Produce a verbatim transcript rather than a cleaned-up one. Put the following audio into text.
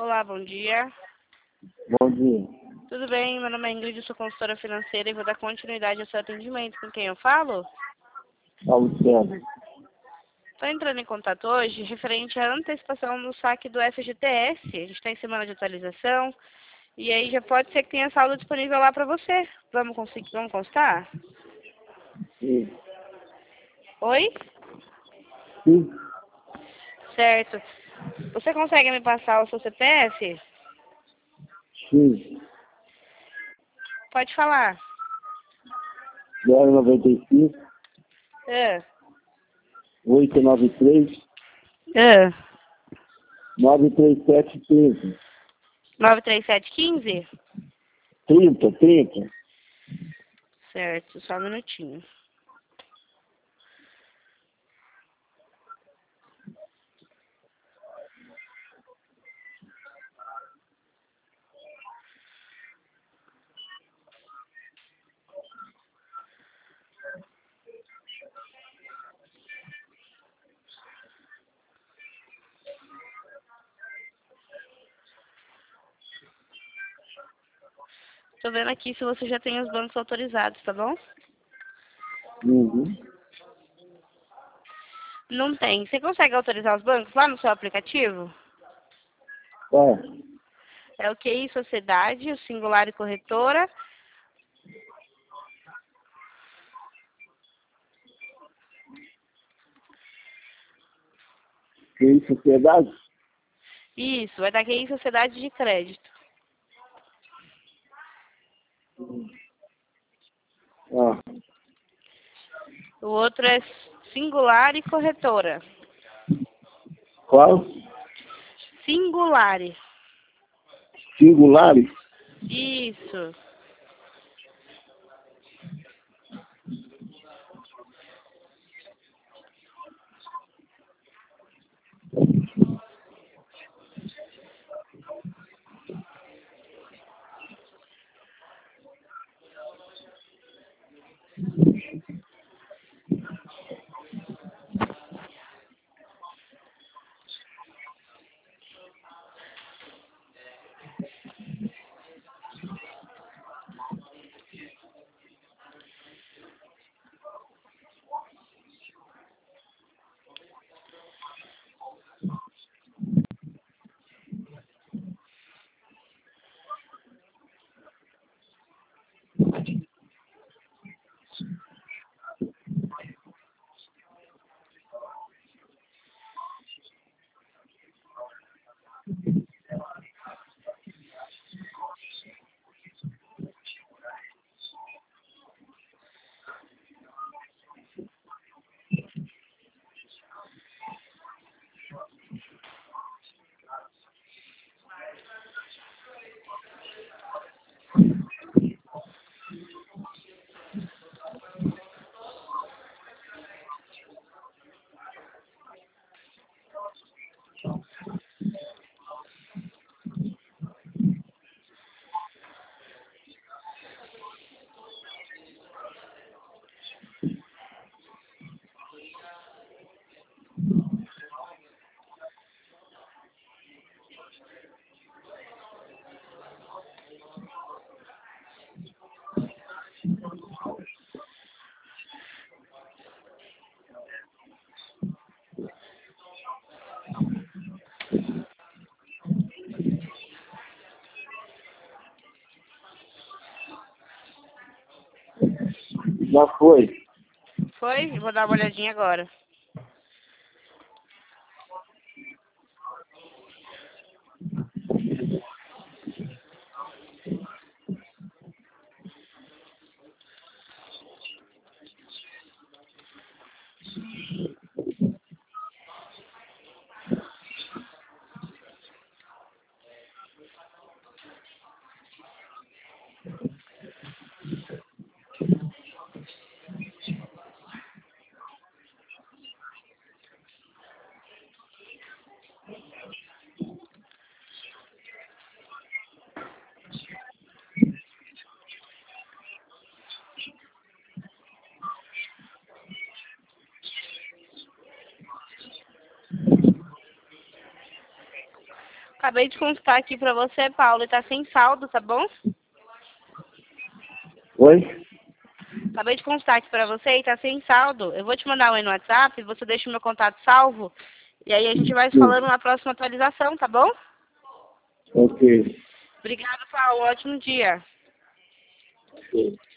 Olá, bom dia. Bom dia. Tudo bem? Meu nome é Ingrid, sou consultora financeira e vou dar continuidade ao seu atendimento. Com quem eu falo? Luciano. Estou entrando em contato hoje referente à antecipação no saque do F G T S. A gente está em semana de atualização e aí já pode ser que tenha saldo disponível lá para você. Vamos conseguir, vamos constar? Sim. Oi? Sim. Certo. Você consegue me passar o seu C P F? Sim. Pode falar. zero noventa e cinco, É. oito nove três, É. nove três sete, trinta. nove três sete um cinco? trinta, trinta. Certo, só um minutinho. Tô vendo aqui se você já tem os bancos autorizados, tá bom? Uhum. Não tem. Você consegue autorizar os bancos lá no seu aplicativo? É. É o Q I Sociedade, o Singular e Corretora. Tem sociedade? Isso, vai dar Q I Sociedade de Crédito. Ah. O outro é Singular e Corretora. Qual? Singular. Singulares? Isso. Já foi. Foi? Vou dar uma olhadinha agora. Acabei de consultar aqui pra você, Paulo, e tá sem saldo, tá bom? Oi? Acabei de consultar aqui pra você e tá sem saldo. Eu vou te mandar um aí no WhatsApp, você deixa o meu contato salvo, e aí a gente vai se Sim. falando na próxima atualização, tá bom? Ok. Obrigada, Paulo. Ótimo dia. Sim.